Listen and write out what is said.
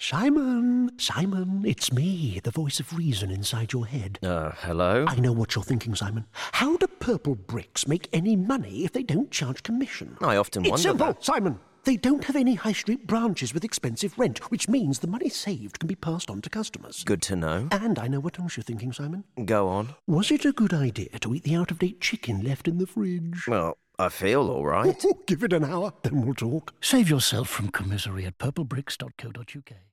Simon, Simon, it's me, the voice of reason inside your head. Hello? I know what you're thinking, Simon. How do Purple Bricks make any money if they don't charge commission? I often wonder It's simple, that. Simon. They don't have any high street branches with expensive rent, which means the money saved can be passed on to customers. Good to know. And I know what else you're thinking, Simon. Go on. Was it a good idea to eat the out-of-date chicken left in the fridge? Well, I feel all right. Give it an hour, then we'll talk. Save yourself from commisery at purplebricks.co.uk.